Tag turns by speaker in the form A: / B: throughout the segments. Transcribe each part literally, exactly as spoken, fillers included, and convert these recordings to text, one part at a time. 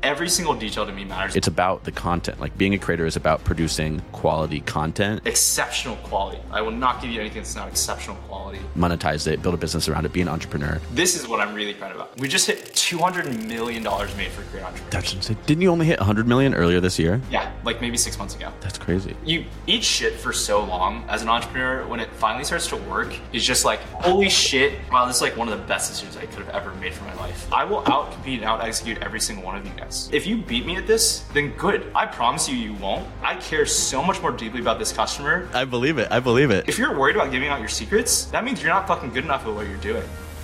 A: every single detail to me matters.
B: It's about the content. Like being a creator is about producing quality content.
A: Exceptional quality. I will not give you anything that's not exceptional quality.
B: Monetize it, build a business around it, be an entrepreneur.
A: This is what I'm really proud about. We just hit two hundred million dollars made for Create Entrepreneurs.
B: That's insane. Didn't you only hit one hundred million earlier this year?
A: Yeah, like maybe six months ago.
B: That's crazy.
A: You eat shit for so long as an entrepreneur, when it finally starts to work, it's just like, holy shit, wow, this is like one of the best decisions I could have ever made for my life. I will out-compete and out-execute every single one of you guys. If you beat me at this, then good. I promise you, you won't. I care so much more deeply about this customer.
B: I believe it. I believe it.
A: If you're worried about giving out your secrets, that means you're not fucking good enough at what you're doing.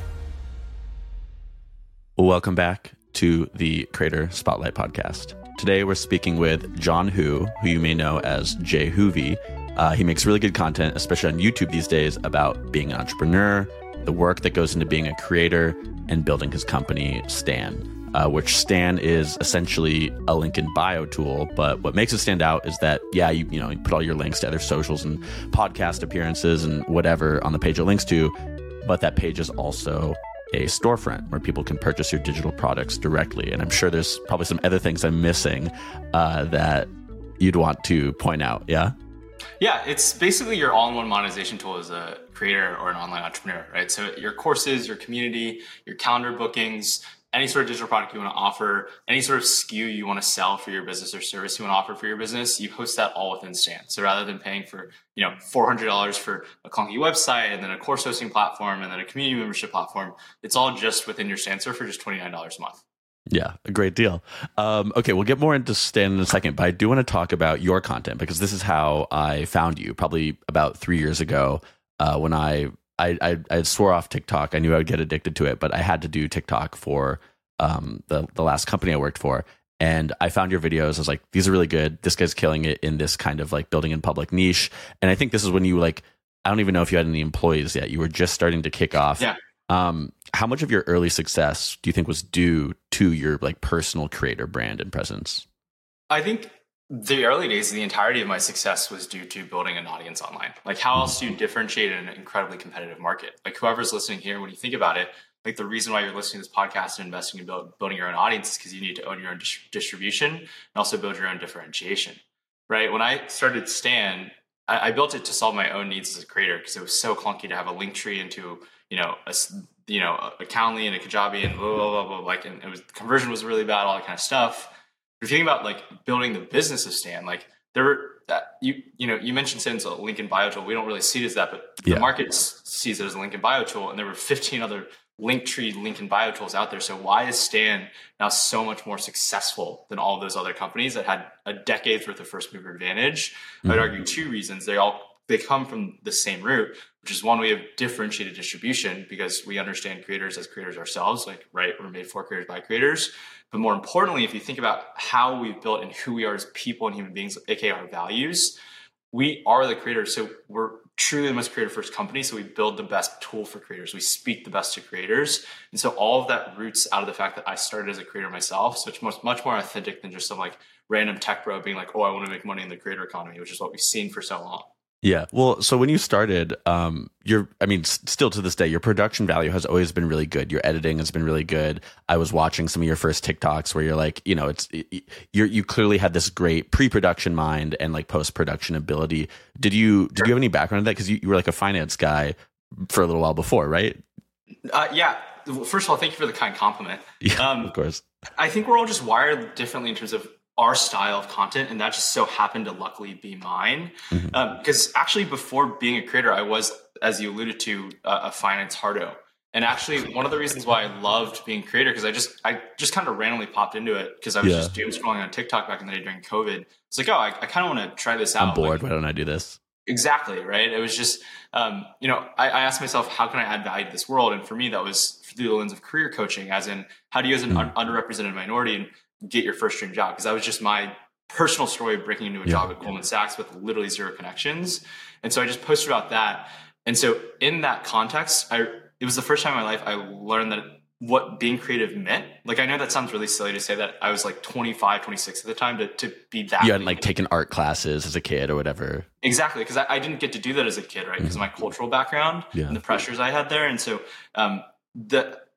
B: Welcome back to the Creator Spotlight Podcast. Today we're speaking with John Hu, who you may know as Jay Hoovy. Uh, he makes really good content, especially on YouTube these days, about being an entrepreneur, the work that goes into being a creator, and building his company, Stan, uh, which Stan is essentially a link in bio tool. But what makes it stand out is that, yeah, you, you know, you put all your links to other socials and podcast appearances and whatever on the page it links to, but that page is also a storefront where people can purchase your digital products directly. And I'm sure there's probably some other things I'm missing uh, that you'd want to point out. Yeah.
A: Yeah, it's basically your all-in-one monetization tool as a creator or an online entrepreneur, right? So your courses, your community, your calendar bookings, any sort of digital product you want to offer, any sort of S K U you want to sell for your business or service you want to offer for your business, you host that all within Stan. So rather than paying for, you know, four hundred dollars for a clunky website and then a course hosting platform and then a community membership platform, it's all just within your Stan server for just twenty-nine dollars a month.
B: Yeah, a great deal. Um, okay, we'll get more into Stan in a second, but I do want to talk about your content because this is how I found you probably about three years ago uh, when I, I, I, I swore off TikTok. I knew I would get addicted to it, but I had to do TikTok for um, the, the last company I worked for. And I found your videos. I was like, these are really good. This guy's killing it in this kind of like building in public niche. And I think this is when you like, I don't even know if you had any employees yet. You were just starting to kick off.
A: Yeah.
B: Um, how much of your early success do you think was due to your like personal creator brand and presence?
A: I think the early days, the entirety of my success was due to building an audience online. Like how else do you differentiate in an incredibly competitive market? Like whoever's listening here, when you think about it, like the reason why you're listening to this podcast and investing in build, building your own audience is because you need to own your own dis- distribution and also build your own differentiation, right? When I started Stan, I, I built it to solve my own needs as a creator because it was so clunky to have a link tree into, you know, a, you know, a Calendly and a Kajabi and blah, blah, blah, blah, like, and it was, conversion was really bad, all that kind of stuff. But if you think about like building the business of Stan, like there were that you, you know, you mentioned Stan's a link in bio tool. We don't really see it as that, but
B: yeah.
A: The market sees it as a link in bio tool. And there were fifteen other Linktree link in bio tools out there. So why is Stan now so much more successful than all of those other companies that had a decade's worth of first mover advantage? Mm-hmm. I'd argue two reasons. They all, they come from the same root, which is one, we have differentiated distribution because we understand creators as creators ourselves, like, right, we're made for creators by creators. But more importantly, if you think about how we've built and who we are as people and human beings, aka our values, we are the creators. So we're truly the most creator first company. So we build the best tool for creators. We speak the best to creators. And so all of that roots out of the fact that I started as a creator myself. So it's much, much more authentic than just some like random tech bro being like, oh, I want to make money in the creator economy, which is what we've seen for so long.
B: Yeah. Well, so when you started, um, you're, I mean, s- still to this day, your production value has always been really good. Your editing has been really good. I was watching some of your first TikToks where you're like, you know, it's, it, you're, you clearly had this great pre-production mind and like post-production ability. Did you, did you have any background in that? Cause you, you were like a finance guy for a little while before, right?
A: Uh, yeah. Well, first of all, thank you for the kind compliment.
B: Yeah,
A: um,
B: of course.
A: I think we're all just wired differently in terms of our style of content, and that just so happened to luckily be mine. Mm-hmm. Um, because actually before being a creator, I was, as you alluded to, uh, a finance hardo. And actually one of the reasons why I loved being a creator, because I just I just kind of randomly popped into it because I was yeah. just doom scrolling on TikTok back in the day during COVID. It's like, oh, I, I kind of want to try this out.
B: I'm bored.
A: Like,
B: why don't I do this?
A: Exactly, right? It was just, um, you know, I, I asked myself, how can I add value to this world? And for me, that was through the lens of career coaching, as in, how do you as an mm. un- underrepresented minority and get your first dream job? Because that was just my personal story of breaking into a yeah. job at Goldman Sachs with literally zero connections. And so I just posted about that. And so in that context, I it was the first time in my life I learned that what being creative meant. Like, I know that sounds really silly to say that I was like twenty-five, twenty-six at the time to, to be that.
B: You hadn't like taken art classes as a kid or whatever.
A: Exactly. Because I, I didn't get to do that as a kid, right? Because mm-hmm. of my cultural background yeah. and the pressures I had there. And so um, the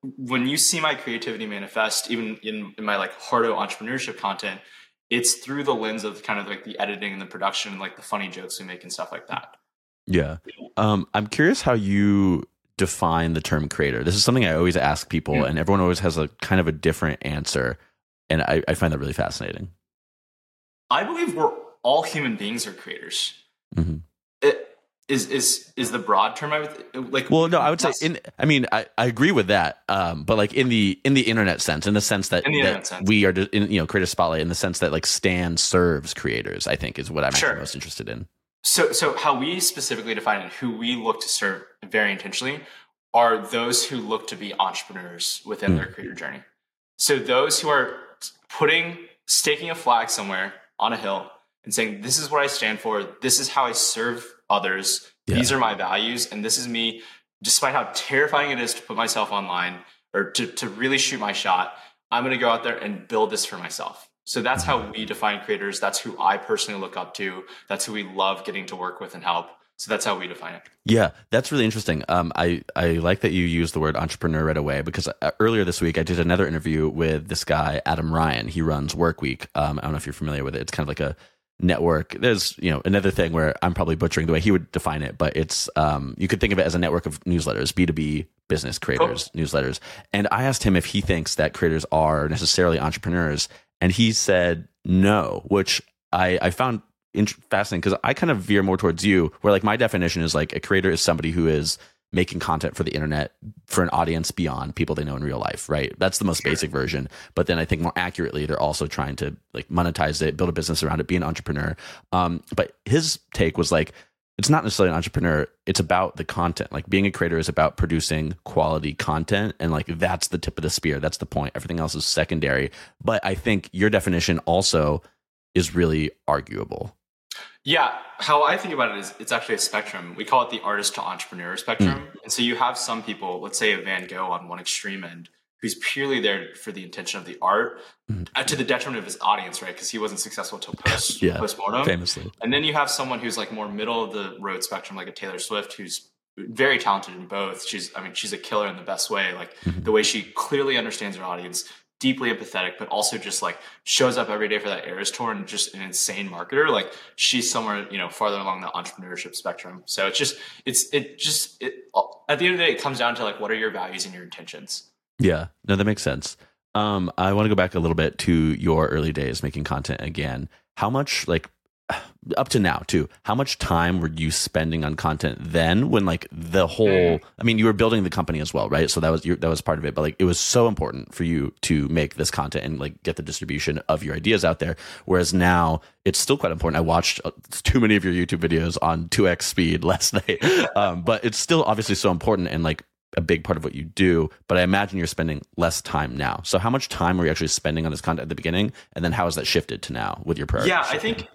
A: when you see my creativity manifest, even in, in my like hardo entrepreneurship content, it's through the lens of kind of like the editing and the production and like the funny jokes we make and stuff like that.
B: Yeah. Um, I'm curious how you define the term creator. This is something I always ask people, mm. and everyone always has a kind of a different answer. And I, I find that really fascinating.
A: I believe we're all human beings are creators. Mm-hmm. It, Is is is the broad term I would like?
B: Well, no, I would say in. I mean, I, I agree with that. Um, but like in the in the internet sense, in the sense that, that sense. we are, in, you know, Creator Spotlight, in the sense that like Stan serves creators, I think is what I'm sure. actually most interested in.
A: So so how we specifically define it, who we look to serve very intentionally, are those who look to be entrepreneurs within mm. their creator journey. So those who are putting staking a flag somewhere on a hill and saying, "This is what I stand for. This is how I serve others. Yeah. These are my values. And this is me, despite how terrifying it is to put myself online or to, to really shoot my shot, I'm going to go out there and build this for myself." So that's how we define creators. That's who I personally look up to. That's who we love getting to work with and help. So that's how we define it.
B: Yeah, that's really interesting. Um, I, I like that you used the word entrepreneur right away, because uh, earlier this week I did another interview with this guy, Adam Ryan. He runs Workweek. Um, I don't know if you're familiar with it. It's kind of like a network. There's, you know, another thing where I'm probably butchering the way he would define it, but it's um you could think of it as a network of newsletters, B two B business creators, oh. newsletters. And I asked him if he thinks that creators are necessarily entrepreneurs, and he said no, which I I found fascinating, because I kind of veer more towards you, where like my definition is like a creator is somebody who is making content for the internet for an audience beyond people they know in real life, right? That's the most sure. basic version. But then I think more accurately, they're also trying to like monetize it, build a business around it, be an entrepreneur. Um, but his take was like, it's not necessarily an entrepreneur. It's about the content. Like being a creator is about producing quality content. And like, that's the tip of the spear. That's the point. Everything else is secondary. But I think your definition also is really arguable.
A: Yeah, how I think about it is it's actually a spectrum. We call it the artist to entrepreneur spectrum. Mm. And so you have some people, let's say a Van Gogh on one extreme end, who's purely there for the intention of the art, mm. uh, to the detriment of his audience, right? Because he wasn't successful until post yeah, postmortem.
B: Famously.
A: And then you have someone who's like more middle of the road spectrum, like a Taylor Swift, who's very talented in both. She's, I mean, she's a killer in the best way. Like mm-hmm. the way she clearly understands her audience, deeply empathetic, but also just like shows up every day for that Eras tour and just an insane marketer. Like she's somewhere, you know, farther along the entrepreneurship spectrum. So it's just, it's, it just, it, at the end of the day, it comes down to like, what are your values and your intentions?
B: Yeah, no, that makes sense. Um, I want to go back a little bit to your early days making content again. How much, like, up to now too, how much time were you spending on content then, when like the whole, I mean, you were building the company as well, right? So that was your, that was part of it, but like it was so important for you to make this content and like get the distribution of your ideas out there. Whereas now it's still quite important. I watched too many of your YouTube videos on two X speed last night, um, but it's still obviously so important and like a big part of what you do. But I imagine you're spending less time now. So how much time were you actually spending on this content at the beginning? And then how has that shifted to now with your priorities?
A: Yeah, I think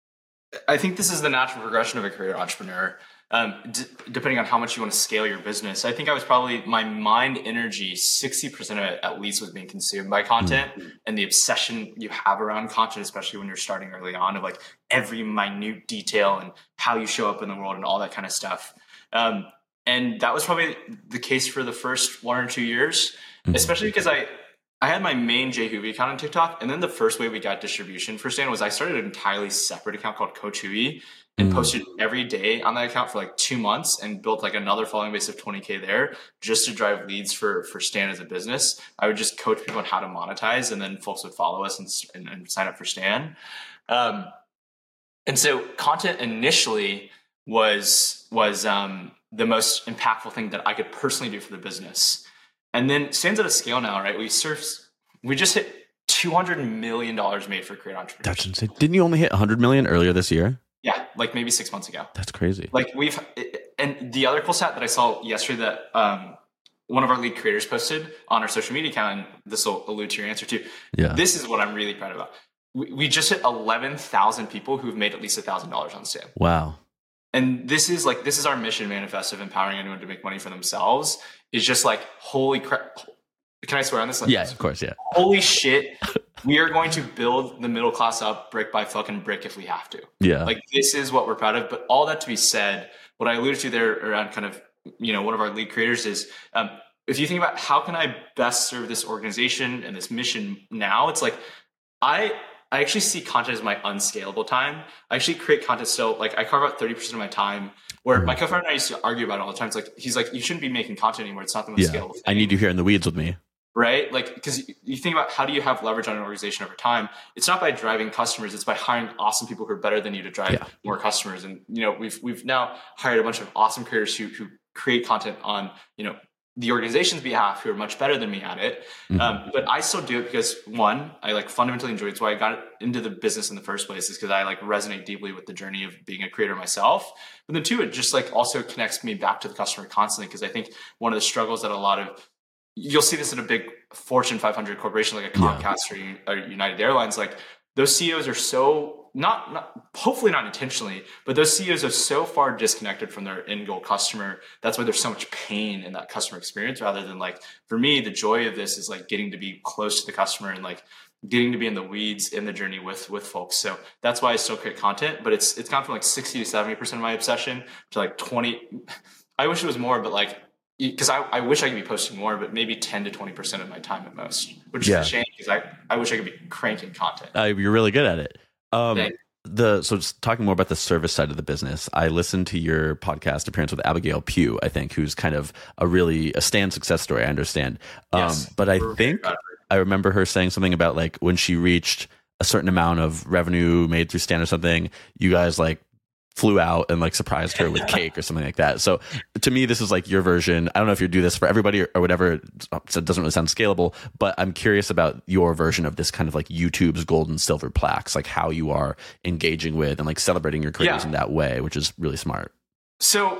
A: I think this is the natural progression of a career entrepreneur. Um, d- depending on how much you want to scale your business, I think I was probably, my mind energy, sixty percent of it at least was being consumed by content, mm-hmm. and the obsession you have around content, especially when you're starting early on, of like every minute detail and how you show up in the world and all that kind of stuff. Um, and that was probably the case for the first one or two years, mm-hmm. especially because I, I had my main Jay Hoovy account on TikTok, and then the first way we got distribution for Stan was I started an entirely separate account called Coach Hoovy and mm. posted every day on that account for like two months and built like another following base of twenty K there just to drive leads for, for Stan as a business. I would just coach people on how to monetize, and then folks would follow us and, and, and sign up for Stan. Um, and so content initially was, was um, the most impactful thing that I could personally do for the business. And then Stan's at a scale now, right? We surf, we just hit two hundred million dollars made for creator entrepreneurs.
B: That's insane. Didn't you only hit one hundred million earlier this year?
A: Yeah, like maybe six months ago.
B: That's crazy.
A: Like we've, and the other cool stat that I saw yesterday that um, one of our lead creators posted on our social media account, and this will allude to your answer too. Yeah. This is what I'm really proud about. We, we just hit eleven thousand people who've made at least one thousand dollars on Stan.
B: Wow.
A: And this is like, this is our mission manifest of empowering anyone to make money for themselves. Is just like, holy crap. Can I swear on this? Like,
B: yeah, of course. Yeah.
A: Holy shit. We are going to build the middle class up brick by fucking brick if we have to.
B: Yeah.
A: Like this is what we're proud of. But all that to be said, what I alluded to there around kind of, you know, one of our lead creators is um, if you think about how can I best serve this organization and this mission now, it's like I I actually see content as my unscalable time. I actually create content. So like I carve out thirty percent of my time where my co-founder and I used to argue about it all the time. It's like, he's like, you shouldn't be making content anymore. It's not the most
B: yeah.
A: scalable thing.
B: I need you here in the weeds with me.
A: Right? Like, because you think about how do you have leverage on an organization over time? It's not by driving customers. It's by hiring awesome people who are better than you to drive yeah. more customers. And, you know, we've, we've now hired a bunch of awesome creators who, who create content on, you know, the organization's behalf who are much better than me at it. Mm-hmm. Um, but I still do it because one, I like fundamentally enjoy it. It's why I got into the business in the first place, is because I like resonate deeply with the journey of being a creator myself. But then two, it just like also connects me back to the customer constantly. Because I think one of the struggles that a lot of, you'll see this in a big Fortune five hundred corporation like a Comcast yeah. or, or United Airlines, like those C E Os are so not, not, hopefully not intentionally, but those C E Os are so far disconnected from their end goal customer. That's why there's so much pain in that customer experience, rather than like, for me, the joy of this is like getting to be close to the customer and like getting to be in the weeds in the journey with, with folks. So that's why I still create content, but it's, it's gone from like sixty to seventy percent of my obsession to like twenty. I wish it was more, but like, because I, I wish I could be posting more, but maybe ten to twenty percent of my time at most, which yeah. is a shame because I, I wish I could be cranking content.
B: Uh, you're really good at it. Um, the so just talking more about the service side of the business, I listened to your podcast appearance with Abigail Pugh, I think, who's kind of a really a Stan success story, I understand. Um, yes, but I think I remember her saying something about like when she reached a certain amount of revenue made through Stan or something, you guys like flew out and like surprised her with cake or something like that. So to me, this is like your version. I don't know if you do this for everybody or, or whatever. So it doesn't really sound scalable, but I'm curious about your version of this kind of like YouTube's gold and silver plaques, like how you are engaging with and like celebrating your creators yeah. in that way, which is really smart.
A: So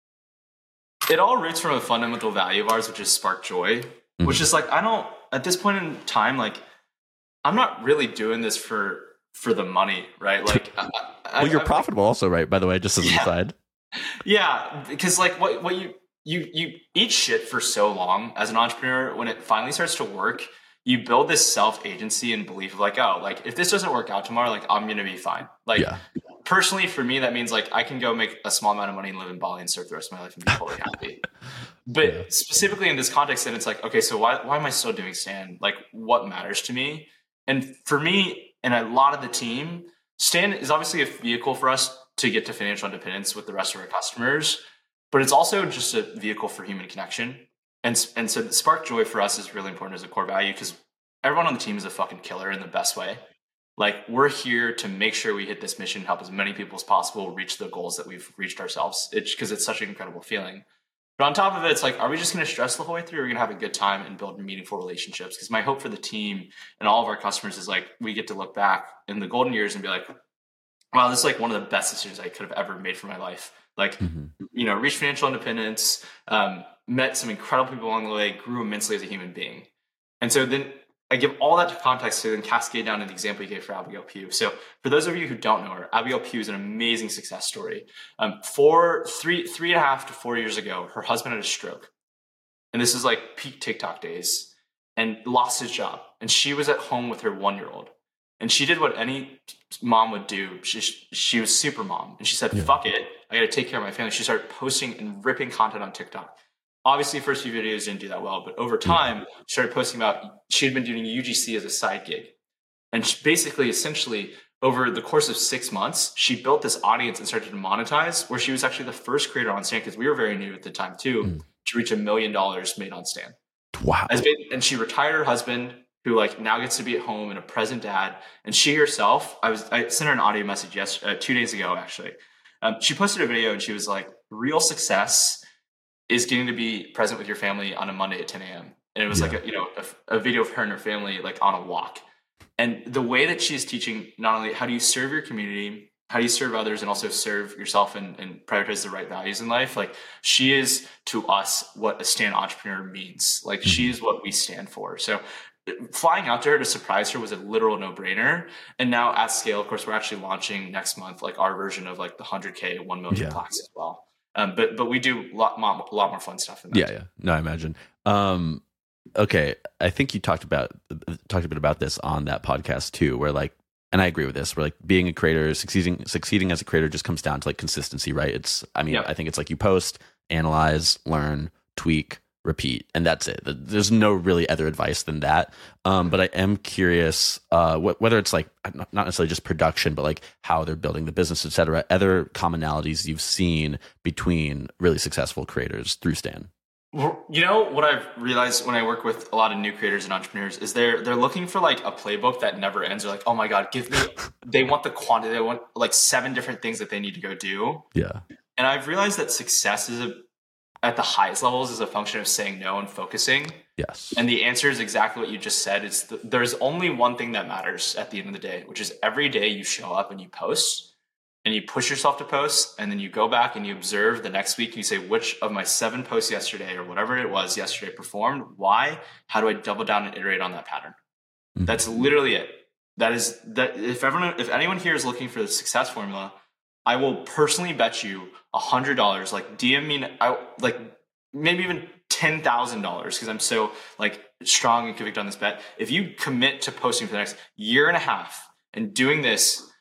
A: it all roots from a fundamental value of ours, which is spark joy, mm-hmm. which is like, I don't, at this point in time, like I'm not really doing this for, for the money, right? Like, I,
B: well, you're I, profitable
A: I,
B: also, right? By the way, just as an
A: yeah.
B: aside.
A: Yeah, because like what what you you you eat shit for so long as an entrepreneur, when it finally starts to work, you build this self agency and belief of like, oh, like if this doesn't work out tomorrow, like I'm gonna be fine. Like yeah. personally, for me, that means like I can go make a small amount of money and live in Bali and surf the rest of my life and be totally happy. But yeah. specifically in this context, then it's like, okay, so why why am I still doing Stan? Like, what matters to me? And for me, and a lot of the team, Stan is obviously a vehicle for us to get to financial independence with the rest of our customers, but it's also just a vehicle for human connection. And, and so the spark joy for us is really important as a core value because everyone on the team is a fucking killer in the best way. Like we're here to make sure we hit this mission, help as many people as possible reach the goals that we've reached ourselves. It's because it's such an incredible feeling. But on top of it, it's like, are we just going to stress the whole way through? Or are we going to have a good time and build meaningful relationships? Because my hope for the team and all of our customers is like, we get to look back in the golden years and be like, wow, this is like one of the best decisions I could have ever made for my life. Like, mm-hmm. you know, reached financial independence, um, met some incredible people along the way, grew immensely as a human being. And so then I give all that to context to then cascade down to the example you gave for Abigail Pugh. So for those of you who don't know her, Abigail Pugh is an amazing success story. Um, four, three, three and a half to four years ago, her husband had a stroke. And this is like peak TikTok days, and lost his job. And she was at home with her one-year-old. And she did what any mom would do. She, she was super mom. And she said, yeah. fuck it. I got to take care of my family. She started posting and ripping content on TikTok. Obviously, first few videos didn't do that well, but over time, she started posting about, she had been doing U G C as a side gig. And she basically, essentially, over the course of six months, she built this audience and started to monetize, where she was actually the first creator on Stan, because we were very new at the time too, mm. to reach a million dollars made on Stan.
B: Wow.
A: As big, and she retired her husband, who like now gets to be at home and a present dad. And she herself, I was I sent her an audio message yesterday, uh, two days ago, actually. Um, she posted a video and she was like, real success is getting to be present with your family on a Monday at ten a.m. And it was yeah. like, a, you know, a, a video of her and her family like on a walk. And the way that she's teaching, not only how do you serve your community, how do you serve others, and also serve yourself and, and prioritize the right values in life. Like she is to us what a Stan entrepreneur means. Like mm-hmm. she is what we stand for. So flying out to her to surprise her was a literal no-brainer. And now at scale, of course, we're actually launching next month, like our version of like the one hundred K, one million yeah. plaques as well. Um, but but we do a lot, a lot more fun stuff in that.
B: Yeah, yeah. No, I imagine. Um, okay, I think you talked about talked a bit about this on that podcast too, where like, and I agree with this, where like being a creator, succeeding succeeding as a creator just comes down to like consistency, right? It's, I mean, yep. I think it's like you post, analyze, learn, tweak, repeat, and that's it. There's no really other advice than that. Um, but I am curious, uh, wh- whether it's like not necessarily just production, but like how they're building the business, et cetera. Other commonalities you've seen between really successful creators through Stan.
A: You know what I've realized when I work with a lot of new creators and entrepreneurs is they're they're looking for like a playbook that never ends. They're like, oh my god, give me. They want the quantity. They want like seven different things that they need to go do.
B: Yeah,
A: and I've realized that success is a at the highest levels is a function of saying no and focusing.
B: Yes.
A: And the answer is exactly what you just said. It's the, there's only one thing that matters at the end of the day, which is every day you show up and you post and you push yourself to post. And then you go back and you observe the next week and you say, which of my seven posts yesterday or whatever it was yesterday performed? Why? How do I double down and iterate on that pattern? Mm-hmm. That's literally it. That is that. If everyone, if anyone here is looking for the success formula, I will personally bet you a hundred dollars, like D M me, I, like maybe even ten thousand dollars, because I'm so like strong and convicted on this bet. If you commit to posting for the next year and a half and doing this,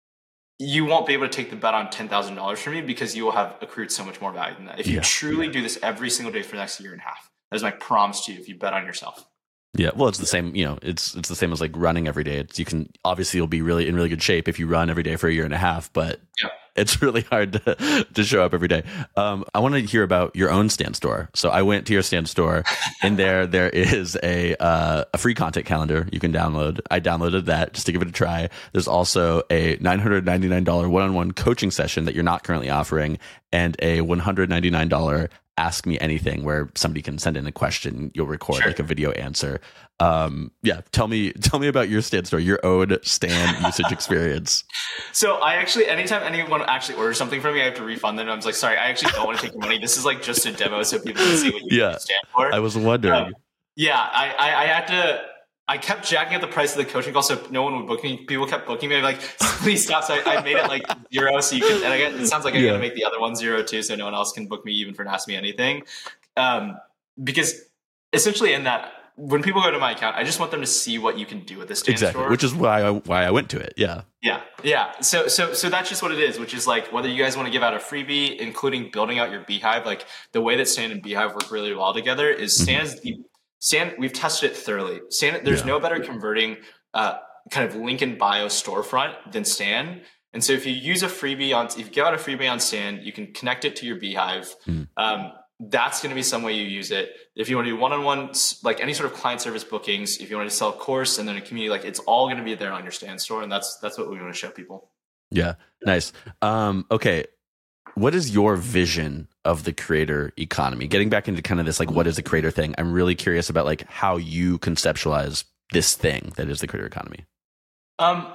A: you won't be able to take the bet on ten thousand dollars from me because you will have accrued so much more value than that. If you yeah. truly do this every single day for the next year and a half, that is my promise to you. If you bet on yourself.
B: Yeah, well, it's the same. You know, it's it's the same as like running every day. It's you can obviously you'll be really in really good shape if you run every day for a year and a half, but
A: yeah.
B: it's really hard to, to show up every day. Um, I want to hear about your own Stan store. So I went to your Stan store. In there, there is a uh, a free content calendar you can download. I downloaded that just to give it a try. There's also a nine hundred ninety-nine dollars one-on-one coaching session that you're not currently offering, and a one hundred ninety-nine dollars Ask Me Anything, where somebody can send in a question, you'll record sure. like a video answer. Um, yeah, tell me, tell me about your Stan store, your own Stan usage experience.
A: So I actually, anytime anyone actually orders something from me, I have to refund them. I was like, sorry, I actually don't want to take your money. This is like just a demo so people can see what you
B: yeah,
A: stand for.
B: I was wondering.
A: Um, yeah, I, I, I had to. I kept jacking up the price of the coaching call so no one would book me. People kept booking me. I'm like, please stop. So I, I made it like zero so you can, and I get, it sounds like I yeah. got to make the other one zero too so no one else can book me even for Ask Me Anything. Um, because essentially in that, when people go to my account, I just want them to see what you can do with this Stan
B: exactly,
A: store.
B: Which is why I, why I went to it. Yeah.
A: Yeah. Yeah. So, so, so that's just what it is, which is like, whether you guys want to give out a freebie, including building out your Beehive, like the way that Stan and Beehive work really well together is Stan is the Stan, we've tested it thoroughly. Stan, there's yeah. no better converting uh, kind of link in bio storefront than Stan. And so if you use a freebie on, if you give out a freebie on Stan, you can connect it to your Beehive. Mm. Um, that's going to be some way you use it. If you want to do one-on-one, like any sort of client service bookings, if you want to sell a course and then a community, like it's all going to be there on your Stan store. And that's, that's what we want to show people.
B: Yeah. Nice. Um, okay. What is your vision of the creator economy? Getting back into kind of this, like, what is the creator thing? I'm really curious about like how you conceptualize this thing that is the creator economy.
A: Um,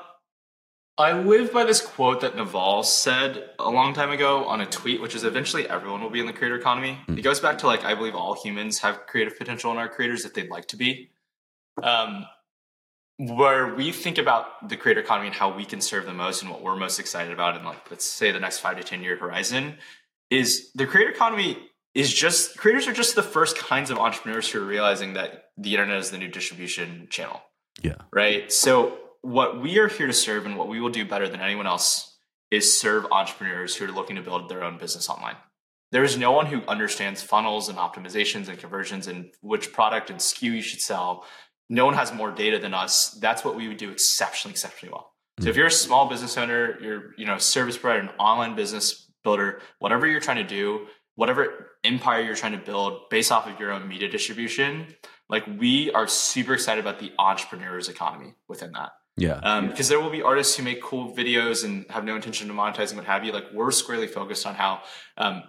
A: I live by this quote that Naval said a long time ago on a tweet, which is eventually everyone will be in the creator economy. Mm. It goes back to like, I believe all humans have creative potential in our creators if they'd like to be. Um, where we think about the creator economy and how we can serve the most and what we're most excited about in like, let's say the next five to ten year horizon is the creator economy is just, creators are just the first kinds of entrepreneurs who are realizing that the internet is the new distribution channel.
B: Yeah.
A: Right. So what we are here to serve and what we will do better than anyone else is serve entrepreneurs who are looking to build their own business online. There is no one who understands funnels and optimizations and conversions and which product and S K U you should sell. No one has more data than us. That's what we would do exceptionally, exceptionally well. So if you're a small business owner, you're, you know, service provider, an online business builder, whatever you're trying to do, whatever empire you're trying to build based off of your own media distribution, like we are super excited about the entrepreneur's economy within that.
B: Yeah.
A: Um, because there will be artists who make cool videos and have no intention of monetizing what have you. Like we're squarely focused on how, um,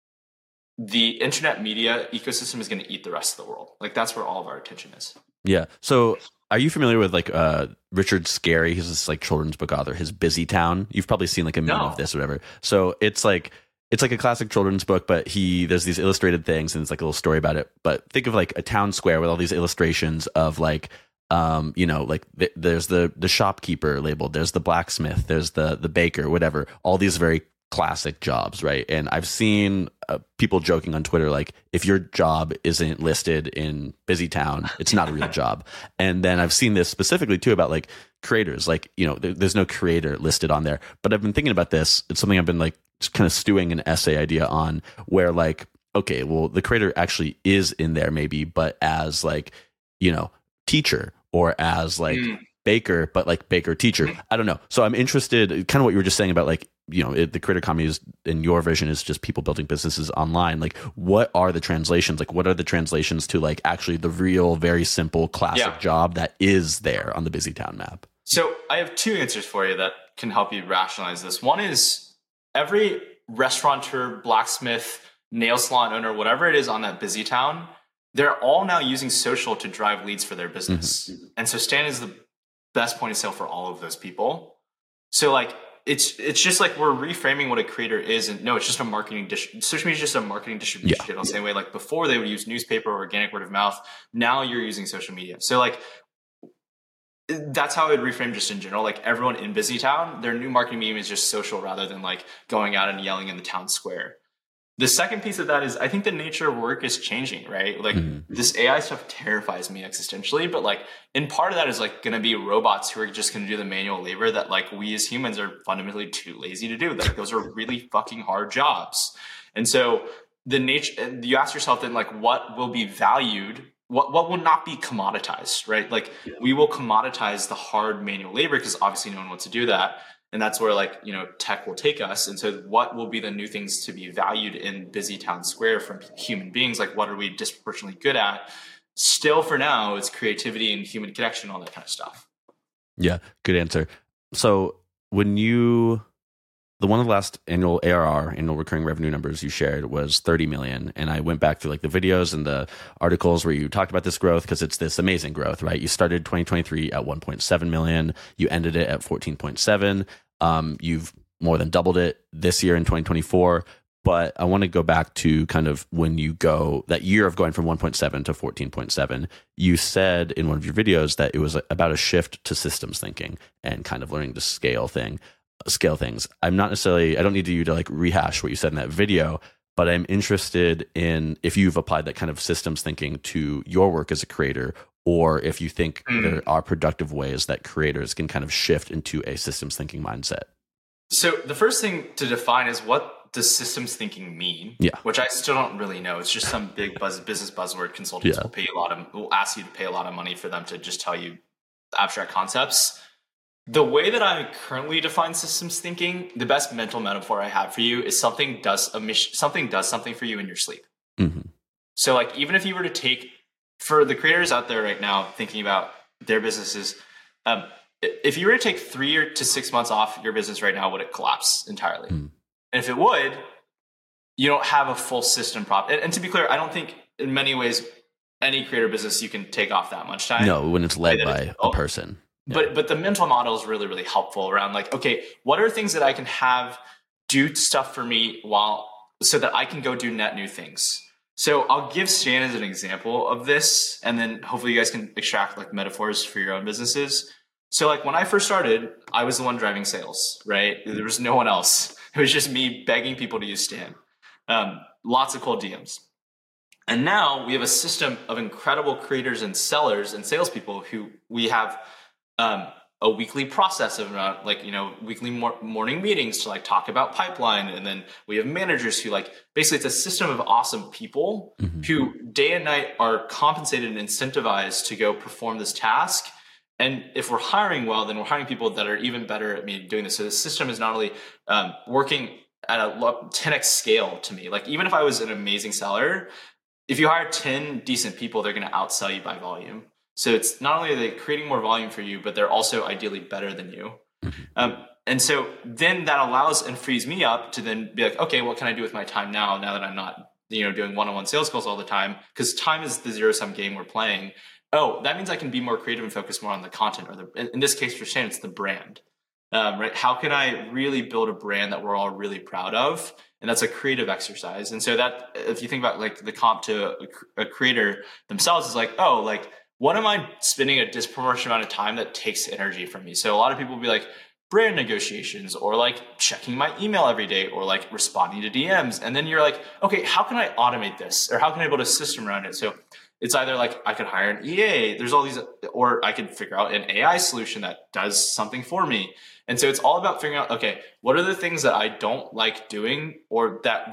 A: the internet media ecosystem is going to eat the rest of the world. Like that's where all of our attention is.
B: Yeah. So are you familiar with like uh, Richard Scarry? He's this like children's book author, his Busy Town. You've probably seen like a meme
A: no.
B: of this or whatever. So it's like, it's like a classic children's book, but he, there's these illustrated things and it's like a little story about it. But think of like a town square with all these illustrations of like, um, you know, like th- there's the, the shopkeeper labeled, there's the blacksmith, there's the, the baker, whatever, all these very classic jobs, right? And I've seen uh, people joking on Twitter like, if your job isn't listed in Busy Town, it's not a real job. And then I've seen this specifically too about like creators, like, you know, there, there's no creator listed on there. But I've been thinking about this. It's something I've been like just kind of stewing an essay idea on, where like okay, well, the creator actually is in there maybe, but as like, you know, teacher or as like mm. baker, but like baker teacher. Mm. I don't know. So I'm interested, kind of what you were just saying about like, you know, it, the creator economy is, in your vision, is just people building businesses online. Like, what are the translations? Like, what are the translations to like actually the real, very simple, classic yeah. job that is there on the BusyTown map?
A: So I have two answers for you that can help you rationalize this. One is every restaurateur, blacksmith, nail salon owner, whatever it is on that BusyTown, they're all now using social to drive leads for their business. Mm-hmm. And so Stan is the best point of sale for all of those people. So like, it's it's just like we're reframing what a creator is. And no, it's just a marketing dish. Social media is just a marketing distribution yeah. channel. Same way, like before they would use newspaper, organic word of mouth. Now you're using social media. So like, that's how I would reframe just in general. Like everyone in BusyTown, their new marketing medium is just social rather than like going out and yelling in the town square. The second piece of that is I think the nature of work is changing, right? Like mm-hmm. this A I stuff terrifies me existentially, but like in part of that is like going to be robots who are just going to do the manual labor that like we as humans are fundamentally too lazy to do. Like those are really fucking hard jobs. And so the nature, you ask yourself then like what will be valued, what, what will not be commoditized, right? Like we will commoditize the hard manual labor because obviously no one wants to do that. And that's where like, you know, tech will take us. And so what will be the new things to be valued in BusyTown Square from human beings? Like what are we disproportionately good at? Still for now, it's creativity and human connection, all that kind of stuff.
B: Yeah, good answer. So when you, the one of the last annual A R R, annual recurring revenue numbers you shared was thirty million. And I went back through like the videos and the articles where you talked about this growth because it's this amazing growth, right? You started twenty twenty-three at one point seven million. You ended it at fourteen point seven. Um, you've more than doubled it this year in twenty twenty-four. But I want to go back to kind of when you go that year of going from one point seven to fourteen point seven, you said in one of your videos that it was about a shift to systems thinking and kind of learning to scale thing, scale things. I'm not necessarily, I don't need you to like rehash what you said in that video, but I'm interested in if you've applied that kind of systems thinking to your work as a creator, or if you think mm. there are productive ways that creators can kind of shift into a systems thinking mindset.
A: So the first thing to define is what does systems thinking mean?
B: Yeah.
A: Which I still don't really know. It's just some big buzz, business buzzword. Consultants yeah. will pay a lot of, will ask you to pay a lot of money for them to just tell you abstract concepts. The way that I currently define systems thinking, the best mental metaphor I have for you is something does a mission, something does something for you in your sleep. Mm-hmm. So like, even if you were to take, for the creators out there right now thinking about their businesses, um, if you were to take three to six months off your business right now, would it collapse entirely? Mm. And if it would, you don't have a full system prop. And, and to be clear, I don't think in many ways any creator business you can take off that much time.
B: No, when it's led by it's, a person.
A: Yeah. But but the mental model is really, really helpful around like, okay, what are things that I can have do stuff for me while so that I can go do net new things? So I'll give Stan as an example of this, and then hopefully you guys can extract like metaphors for your own businesses. So like when I first started, I was the one driving sales, right? There was no one else. It was just me begging people to use Stan. Um, lots of cold D Ms. And now we have a system of incredible creators and sellers and salespeople who we have um, a weekly process of uh, like, you know, weekly mor- morning meetings to like talk about pipeline. And then we have managers who like, basically it's a system of awesome people mm-hmm. who day and night are compensated and incentivized to go perform this task. And if we're hiring well, then we're hiring people that are even better at me doing this. So the system is not only um, working at a ten x scale to me. Like even if I was an amazing seller, if you hire ten decent people, they're going to outsell you by volume. So it's not only are they creating more volume for you, but they're also ideally better than you. Mm-hmm. Um, and so then that allows and frees me up to then be like, okay, what can I do with my time now, now that I'm not, you know, doing one-on-one sales calls all the time? Because time is the zero-sum game we're playing. Oh, that means I can be more creative and focus more on the content, or the, in this case for Stan, it's the brand, um, right? How can I really build a brand that we're all really proud of? And that's a creative exercise. And so that, if you think about like the comp to a, a creator themselves is like, oh, like, what am I spending a disproportionate amount of time that takes energy from me? So a lot of people will be like brand negotiations or like checking my email every day or like responding to D Ms. And then you're like, okay, how can I automate this? Or how can I build a system around it? So it's either like I could hire an E A, there's all these, or I could figure out an A I solution that does something for me. And so it's all about figuring out, okay, what are the things that I don't like doing or that would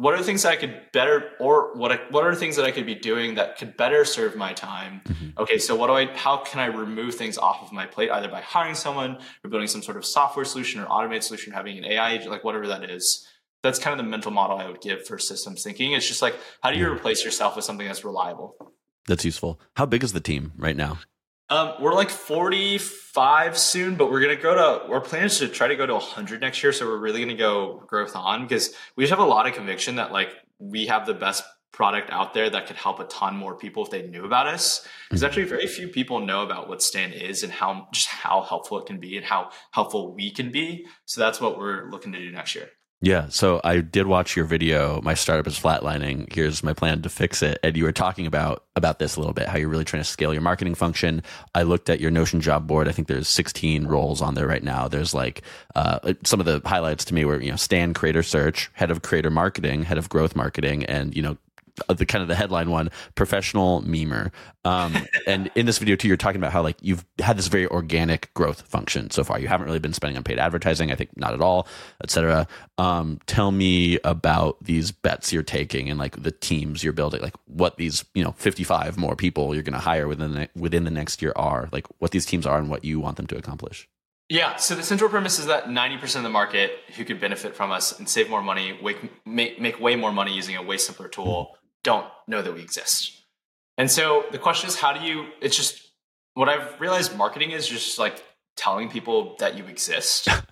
A: what are the things that I could better, or what I, what are the things that I could be doing that could better serve my time? Mm-hmm. Okay, so what do I, how can I remove things off of my plate, either by hiring someone or building some sort of software solution or automated solution, having an A I agent, like whatever that is. That's kind of the mental model I would give for systems thinking. It's just like, how do you replace yourself with something that's reliable?
B: That's useful. How big is the team right now?
A: Um, we're like forty-five soon, but we're going to go to, our plan is to try to go to one hundred next year. So we're really going to go growth on, because we just have a lot of conviction that like we have the best product out there that could help a ton more people if they knew about us. Because mm-hmm. actually very few people know about what Stan is and how, just how helpful it can be and how helpful we can be. So that's what we're looking to do next year.
B: Yeah. So I did watch your video, My Startup is Flatlining. Here's my plan to fix it. And you were talking about, about this a little bit, how you're really trying to scale your marketing function. I looked at your Notion job board. I think there's sixteen roles on there right now. There's like, uh, some of the highlights to me were, you know, Stan Creator Search, head of creator marketing, head of growth marketing, and, you know, the kind of the headline one, professional memer. Um, and in this video too, you're talking about how like you've had this very organic growth function so far. You haven't really been spending on paid advertising, I think not at all, et cetera. Um, tell me about these bets you're taking and like the teams you're building, like what these, you know, fifty-five more people you're going to hire within the, within the next year are, like what these teams are and what you want them to accomplish.
A: Yeah. So the central premise is that ninety percent of the market who could benefit from us and save more money, make, make way more money using a way simpler tool, don't know that we exist. And so the question is, how do you, it's just, what I've realized marketing is just like telling people that you exist. um,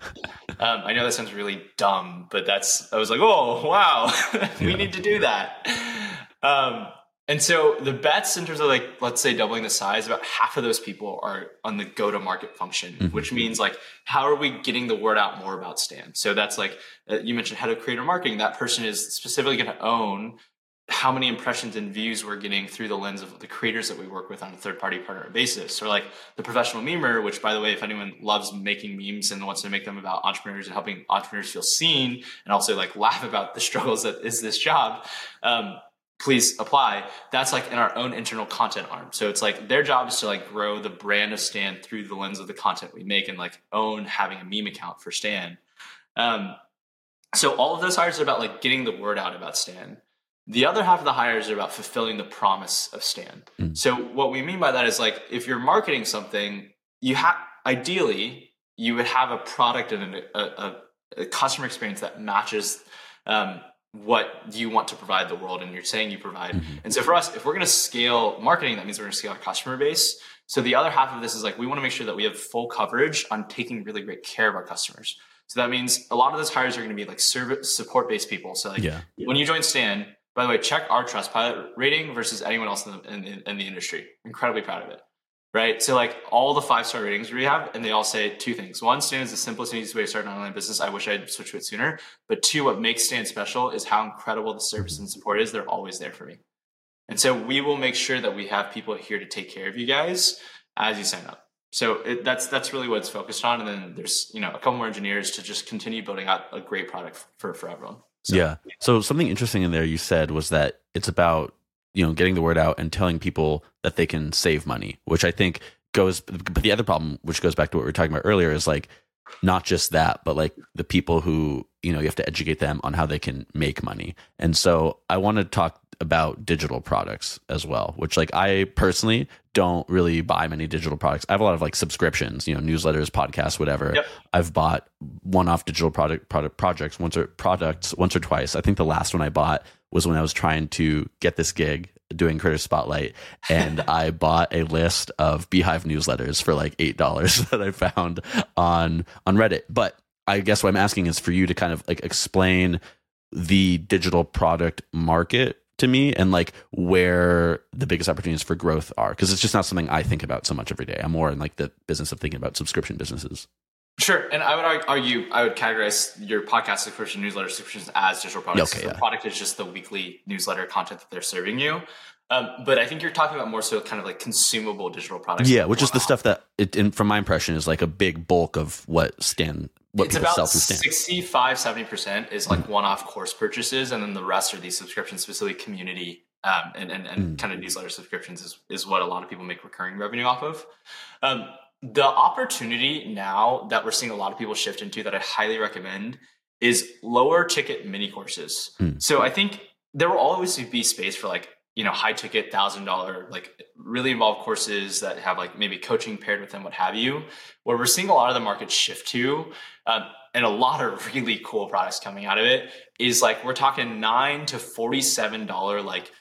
A: I know that sounds really dumb, but that's, I was like, oh, wow, we yeah. need to do that. Um, and so the bets in terms of like, let's say doubling the size, about half of those people are on the go-to-market function, mm-hmm. which means like, how are we getting the word out more about Stan? So that's like, uh, you mentioned head of creator marketing. That person is specifically going to own how many impressions and views we're getting through the lens of the creators that we work with on a third-party partner basis. Or like the professional memer, which by the way, if anyone loves making memes and wants to make them about entrepreneurs and helping entrepreneurs feel seen and also like laugh about the struggles that is this job, um, please apply. That's like in our own internal content arm. So it's like their job is to like grow the brand of Stan through the lens of the content we make and like own having a meme account for Stan. Um, so all of those hires are about like getting the word out about Stan. The other half of the hires are about fulfilling the promise of Stan. Mm. So what we mean by that is like, if you're marketing something, you have, ideally, you would have a product and a, a, a customer experience that matches um, what you want to provide the world and you're saying you provide. Mm-hmm. And so for us, if we're going to scale marketing, that means we're going to scale our customer base. So the other half of this is like, we want to make sure that we have full coverage on taking really great care of our customers. So that means a lot of those hires are going to be like service support-based people. So like yeah. when you join Stan, by the way, check our Trustpilot rating versus anyone else in the, in, in the industry. Incredibly proud of it, right? So like all the five-star ratings we have, and they all say two things. One, Stan is the simplest and easiest way to start an online business. I wish I'd switched to it sooner. But two, what makes Stan special is how incredible the service and support is. They're always there for me. And so we will make sure that we have people here to take care of you guys as you sign up. So it, that's that's really what it's focused on. And then there's, you know, a couple more engineers to just continue building out a great product for, for everyone. So,
B: yeah. So something interesting in there you said was that it's about, you know, getting the word out and telling people that they can save money, which I think goes, but the other problem, which goes back to what we were talking about earlier, is like, not just that, but like the people who, you know, you have to educate them on how they can make money. And so I want to talk about digital products as well, which like I personally don't really buy many digital products. I have a lot of like subscriptions, you know, newsletters, podcasts, whatever. Yep. I've bought one-off digital product product projects once or products once or twice. I think the last one I bought was when I was trying to get this gig doing Creator Spotlight, and I bought a list of Beehive newsletters for like eight dollars that I found on on Reddit. But I guess what I'm asking is for you to kind of like explain the digital product market to me and like where the biggest opportunities for growth are, because it's just not something I think about so much every day. I'm more in like the business of thinking about subscription businesses.
A: Sure. And I would argue, I would categorize your podcast subscription, newsletter subscriptions as digital products. Okay, yeah. The product is just the weekly newsletter content that they're serving you. Um, but I think you're talking about more so kind of like consumable digital products.
B: Yeah, which is the stuff that, it, in, from my impression, is like a big bulk of what Stan, what
A: it's
B: people
A: about
B: sell through Stan.
A: sixty-five, seventy percent is like mm. one-off course purchases. And then the rest are these subscriptions, specifically community um, and, and, and mm. kind of newsletter subscriptions is, is what a lot of people make recurring revenue off of. Um, the opportunity now that we're seeing a lot of people shift into that I highly recommend is lower ticket mini courses. Mm. So I think there will always be space for like, you know, high ticket thousand dollar, like really involved courses that have like maybe coaching paired with them, what have you. Where we're seeing a lot of the market shift to, um, and a lot of really cool products coming out of it is like, we're talking nine to forty-seven dollars, like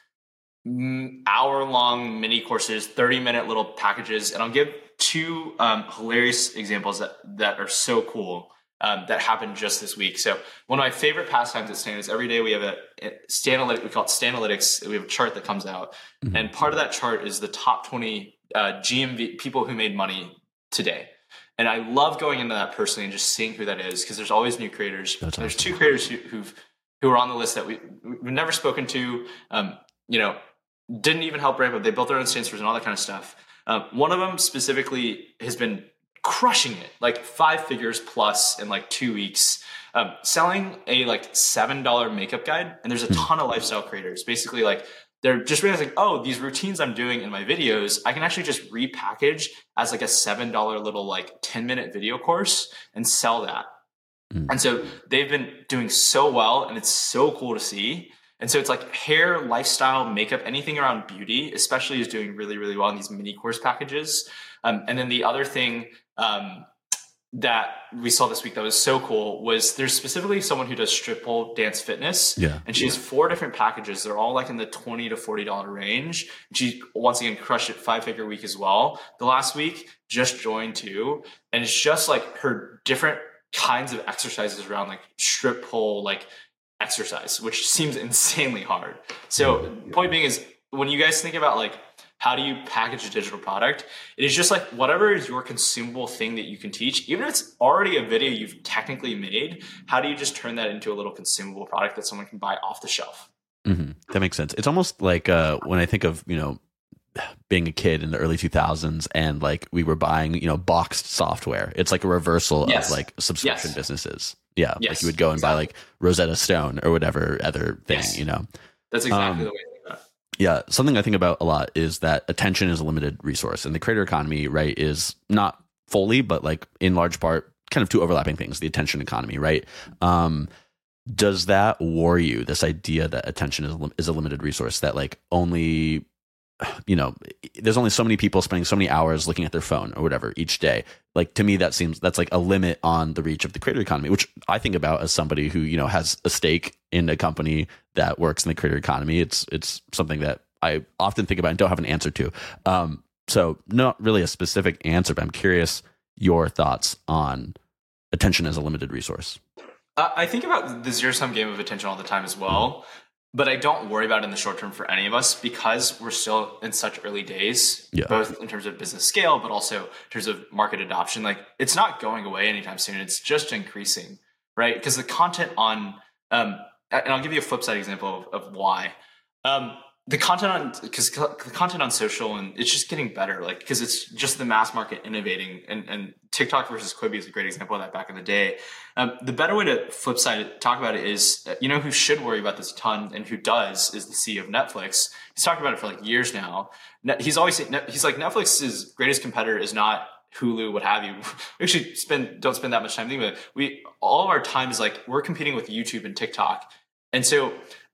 A: hour long mini courses, thirty minute little packages. And I'll give two um, hilarious examples that, that are so cool. Um, that happened just this week. So one of my favorite pastimes at Stan is every day we have a, a Stanalytics, we call it Stanalytics. We have a chart that comes out. Mm-hmm. And part of that chart is the top twenty uh, G M V people who made money today. And I love going into that personally and just seeing who that is, because there's always new creators. That's there's awesome. Two creators who, who've, who are on the list that we, we've never spoken to, um, you know, didn't even help ramp up. They built their own Stansters and all that kind of stuff. Uh, one of them specifically has been crushing it, like five figures plus in like two weeks, um, selling a like seven dollar makeup guide. And there's a ton of lifestyle creators. Basically, like they're just realizing, oh, these routines I'm doing in my videos, I can actually just repackage as like a seven dollar little like ten minute video course and sell that. Mm. And so they've been doing so well, and it's so cool to see. And so it's like hair, lifestyle, makeup, anything around beauty, especially, is doing really, really well in these mini course packages. Um, and then the other thing um, that we saw this week that was so cool was there's specifically someone who does strip pole dance fitness.
B: Yeah.
A: And she has four different packages. They're all like in the twenty to forty dollars range. And she, once again, crushed it five figure week as well. The last week just joined too. And it's just like her different kinds of exercises around like strip pole, like exercise, which seems insanely hard. So point being is, when you guys think about like, how do you package a digital product? It is just like whatever is your consumable thing that you can teach, even if it's already a video you've technically made, how do you just turn that into a little consumable product that someone can buy off the shelf?
B: Mm-hmm. That makes sense. It's almost like uh, when I think of, you know, being a kid in the early two thousands and like we were buying, you know, boxed software. It's like a reversal yes. of like subscription yes. businesses. Yeah.
A: Yes.
B: Like you would go and exactly. buy like Rosetta Stone or whatever other thing, yes. you know?
A: That's exactly
B: um,
A: the way I think about it.
B: Yeah. Something I think about a lot is that attention is a limited resource, and the creator economy, right, is not fully, but like in large part, kind of two overlapping things, the attention economy, right? Um, does that worry you, this idea that attention is, is a limited resource, that like only, you know, there's only so many people spending so many hours looking at their phone or whatever each day? Like, to me, that seems, that's like a limit on the reach of the creator economy, which I think about as somebody who, you know, has a stake in a company that works in the creator economy. It's, it's something that I often think about and don't have an answer to. Um, so not really a specific answer, but I'm curious your thoughts on attention as a limited resource.
A: Uh, I think about the zero sum game of attention all the time as well. But I don't worry about it in the short term for any of us, because we're still in such early days, yeah. both in terms of business scale, but also in terms of market adoption. Like, it's not going away anytime soon. It's just increasing, right? Because the content on, um, and I'll give you a flip side example of, of why. Um, the content on, because the content on social, and it's just getting better, like, because it's just the mass market innovating, and, and TikTok versus Quibi is a great example of that back in the day. Um, the better way to flip side talk about it is, you know, who should worry about this a ton and who does is the C E O of Netflix. He's talked about it for like years now. He's always he's like, Netflix's greatest competitor is not Hulu, what have you. We actually spend don't spend that much time thinking about it. We all of our time is like, we're competing with YouTube and TikTok, and so.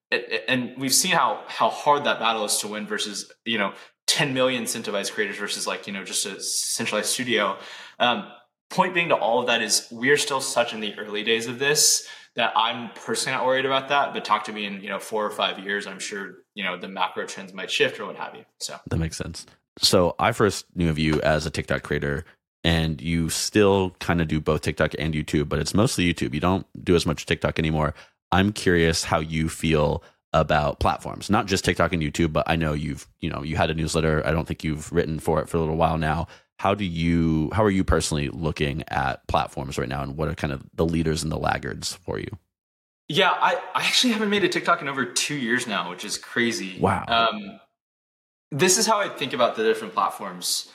A: And we've seen how how hard that battle is to win versus, you know, ten million incentivized creators versus like, you know, just a centralized studio. Um, point being to all of that is, we're still such in the early days of this that I'm personally not worried about that. But talk to me in, you know, four or five years, I'm sure, you know, the macro trends might shift or what have you. So
B: that makes sense. So I first knew of you as a TikTok creator, and you still kind of do both TikTok and YouTube, but it's mostly YouTube. You don't do as much TikTok anymore. I'm curious how you feel about platforms, not just TikTok and YouTube, but I know you've, you know, you had a newsletter. I don't think you've written for it for a little while now. How do you, how are you personally looking at platforms right now, and what are kind of the leaders and the laggards for you?
A: Yeah, I, I actually haven't made a TikTok in over two years now, which is crazy.
B: Wow.
A: Um, this is how I think about the different platforms.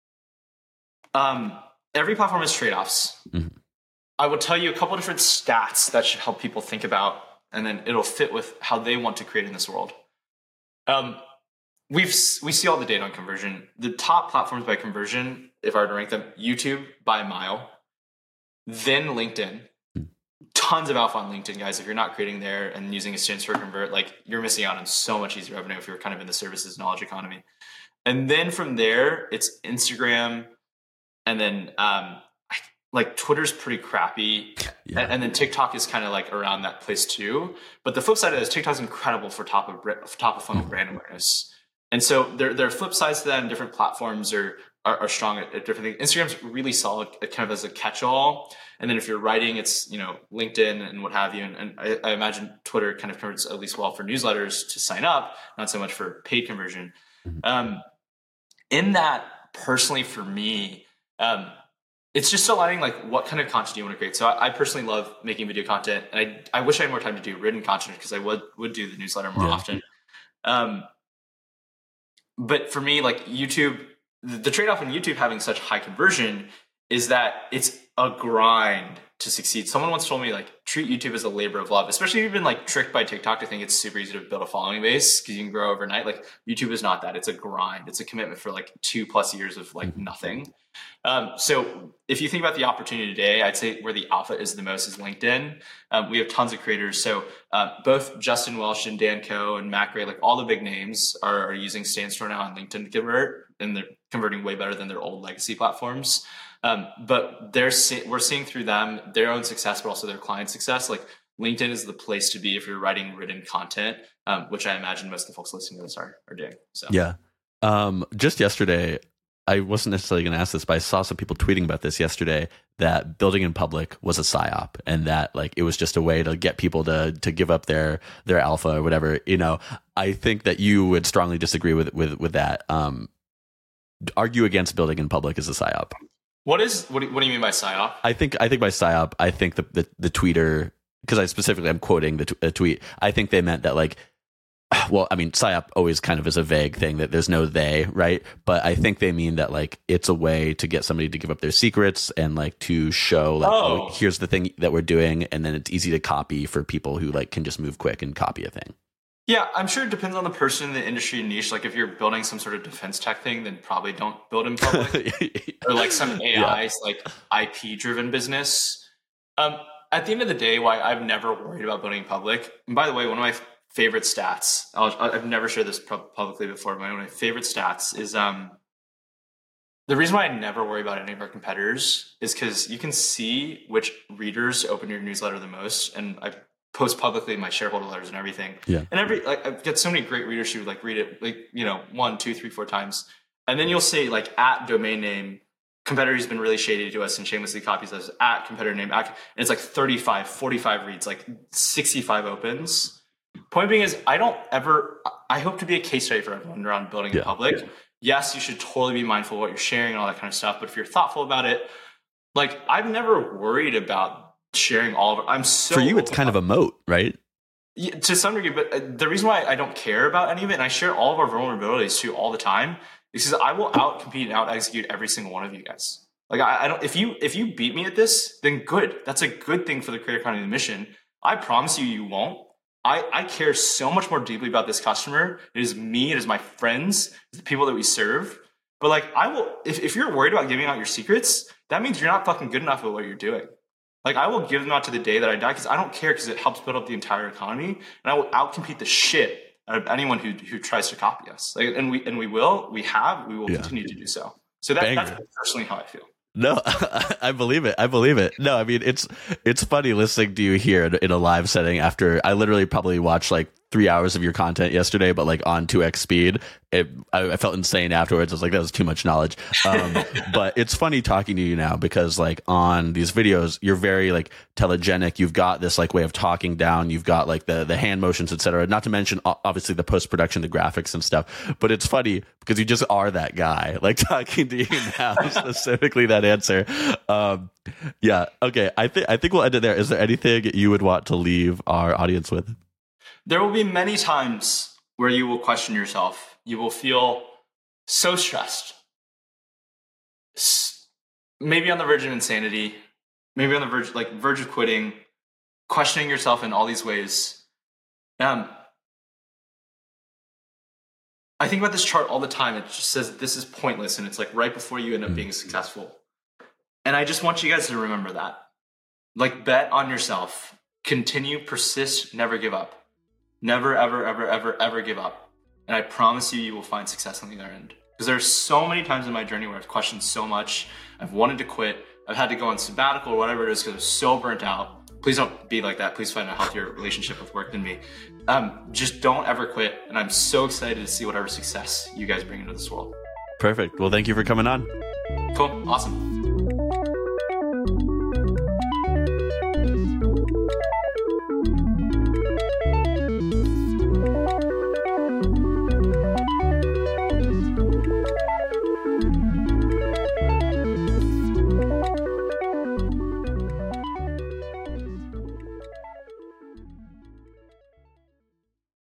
A: Um, every platform has trade-offs. Mm-hmm. I will tell you a couple of different stats that should help people think about, and then it'll fit with how they want to create in this world. Um, we've we see all the data on conversion. The top platforms by conversion, if I were to rank them, YouTube by a mile, then LinkedIn, tons of alpha on LinkedIn, guys. If you're not creating there and using a Standstore Convert, like you're missing out on so much easy revenue if you're kind of in the services knowledge economy. And then from there, it's Instagram, and then um, like Twitter's pretty crappy, yeah. and, and then TikTok is kind of like around that place too. But the flip side of this, TikTok's incredible for top of top of funnel mm-hmm. brand awareness. And so there there are flip sides to that, and different platforms are are, are strong at, at different things. Instagram's really solid, kind of as a catch-all. And then if you're writing, it's, you know, LinkedIn and what have you. And, and I, I imagine Twitter kind of converts at least well for newsletters to sign up, not so much for paid conversion. Mm-hmm. Um, in that, personally for me, um, it's just aligning like what kind of content do you want to create. So I, I personally love making video content, and I I wish I had more time to do written content because I would would do the newsletter more yeah. often. Um, but for me, like YouTube, the, the trade-off in YouTube having such high conversion is that it's a grind to succeed. Someone once told me, like, treat YouTube as a labor of love, especially if you've been like tricked by TikTok to think it's super easy to build a following base because you can grow overnight. Like YouTube is not that. It's a grind. It's a commitment for like two plus years of like nothing. Um, so if you think about the opportunity today, I'd say where the alpha is the most is LinkedIn. Um, we have tons of creators. So uh, both Justin Welsh and Dan Coe and Mac Ray, like all the big names are, are using Standstore now on LinkedIn to convert, and they're converting way better than their old legacy platforms. Um, but they're see- we're seeing through them their own success, but also their client success. Like LinkedIn is the place to be if you're writing written content, um, which I imagine most of the folks listening to this are, are doing. So
B: yeah. Um, just yesterday, I wasn't necessarily going to ask this, but I saw some people tweeting about this yesterday, that building in public was a psyop, and that like it was just a way to get people to to give up their their alpha or whatever. You know, I think that you would strongly disagree with with with that. Um, argue against building in public as a psyop.
A: What is what do, what do you mean by psyop?
B: I think I think by psyop, I think the the, the tweeter, because I specifically I'm quoting the, t- the tweet. I think they meant that like, well, I mean, psyop always kind of is a vague thing that there's no they, right? But I think they mean that like it's a way to get somebody to give up their secrets and like to show like, oh. oh, here's the thing that we're doing, and then it's easy to copy for people who like can just move quick and copy a thing.
A: Yeah, I'm sure it depends on the person, the industry niche. Like if you're building some sort of defense tech thing, then probably don't build in public. Or like some A I's yeah. like I P driven business. Um, at the end of the day, why I've never worried about building in public. And by the way, one of my favorite stats, I'll, I've never shared this publicly before, but one of my favorite stats is um, the reason why I never worry about any of our competitors is because you can see which readers open your newsletter the most. And I post publicly my shareholder letters and everything. Yeah. And every like I've got so many great readers who like read it like, you know, one, two, three, four times. And then you'll say like at domain name, competitor who's been really shady to us and shamelessly copies us at competitor name, at, and it's like thirty-five, forty-five reads, like sixty-five opens. Point being is I don't ever, I hope to be a case study for everyone around building yeah. in public. Yeah. Yes, you should totally be mindful of what you're sharing and all that kind of stuff. But if you're thoughtful about it, like I've never worried about sharing all of it. I'm so
B: for you, it's kind of a moat, right?
A: Yeah, to some degree. But the reason why I don't care about any of it, and I share all of our vulnerabilities too all the time, is because I will out compete and out execute every single one of you guys. Like I, I don't. If you if you beat me at this, then good. That's a good thing for the creator economy mission. I promise you, you won't. I, I care so much more deeply about this customer. It is me. It is my friends. It's the people that we serve. But like I will. If if you're worried about giving out your secrets, that means you're not fucking good enough at what you're doing. Like I will give them out to the day that I die because I don't care, because it helps build up the entire economy, and I will outcompete the shit out of anyone who who tries to copy us. Like, and we and we will, we have, we will yeah. continue to do so. So that, that's personally how I feel.
B: No, I believe it. I believe it. No, I mean it's it's funny listening to you here in a live setting after I literally probably watched like three hours of your content yesterday, but like on two x speed. It, I, I felt insane afterwards. I was like, that was too much knowledge. Um, but it's funny talking to you now because like on these videos, you're very like telegenic. You've got this like way of talking down. You've got like the, the hand motions, et cetera. Not to mention obviously the post-production, the graphics and stuff, but it's funny because you just are that guy, like talking to you now, specifically that answer. Um, yeah. Okay. I think, I think we'll end it there. Is there anything you would want to leave our audience with?
A: There will be many times where you will question yourself. You will feel so stressed, maybe on the verge of insanity, maybe on the verge, like verge of quitting, questioning yourself in all these ways. Um, I think about this chart all the time. It just says this is pointless, and it's like right before you end up being successful. And I just want you guys to remember that. Like, bet on yourself. Continue, persist, never give up. Never, ever, ever, ever, ever give up. And I promise you, you will find success on the other end. Because there are so many times in my journey where I've questioned so much. I've wanted to quit. I've had to go on sabbatical or whatever it is because I was so burnt out. Please don't be like that. Please find a healthier relationship with work than me. Um, just don't ever quit. And I'm so excited to see whatever success you guys bring into this world.
B: Perfect. Well, thank you for coming on.
A: Cool. Awesome.